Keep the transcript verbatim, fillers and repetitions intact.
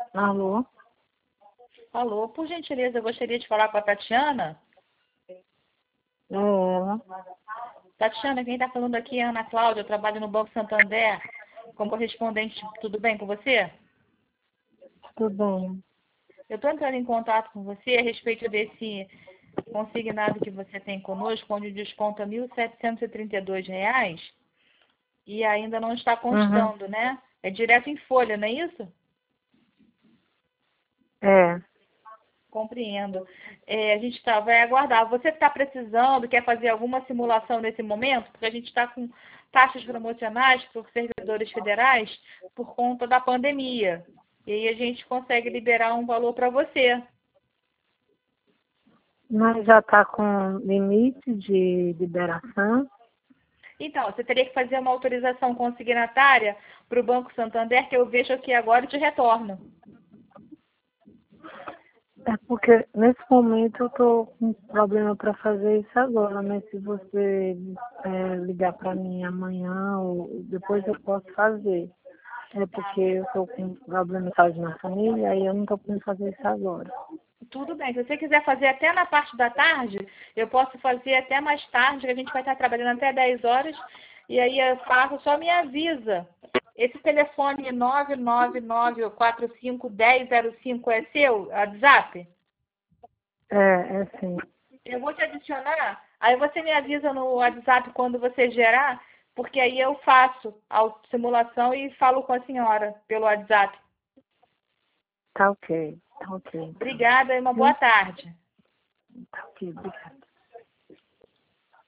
Alô? Alô, por gentileza, eu gostaria de falar com a Tatiana. É ela. Tatiana, quem está falando aqui é a Ana Cláudia, eu trabalho no Banco Santander como correspondente. Tudo bem com você? Tudo bem? Eu estou entrando em contato com você a respeito desse consignado que você tem conosco, onde o desconto é mil setecentos e trinta e dois reais e ainda não está Uhum. constando, né? É direto em folha, não é isso? É. Compreendo. É, a gente tá, vai aguardar. Você está precisando, quer fazer alguma simulação nesse momento? Porque a gente está com taxas promocionais para os servidores federais por conta da pandemia. E aí a gente consegue liberar um valor para você. Mas já está com limite de liberação? Então, você teria que fazer uma autorização consignatária para o Banco Santander, que eu vejo aqui agora e te retorno. É porque nesse momento eu estou com problema para fazer isso agora, mas se você é, ligar para mim amanhã ou depois eu posso fazer. É porque eu estou com problema de saúde na família e eu não estou podendo fazer isso agora. Tudo bem. Se você quiser fazer até na parte da tarde, eu posso fazer até mais tarde, que a gente vai estar trabalhando até dez horas. E aí eu faço, só me avisa. Esse telefone nove nove nove quatro cinco um zero zero cinco é seu, WhatsApp? É, é sim. Eu vou te adicionar, aí você me avisa no WhatsApp quando você gerar, porque aí eu faço a simulação e falo com a senhora pelo WhatsApp. Tá ok. Tá ok, então. Obrigada e uma boa Viu? tarde. Tá ok, obrigada.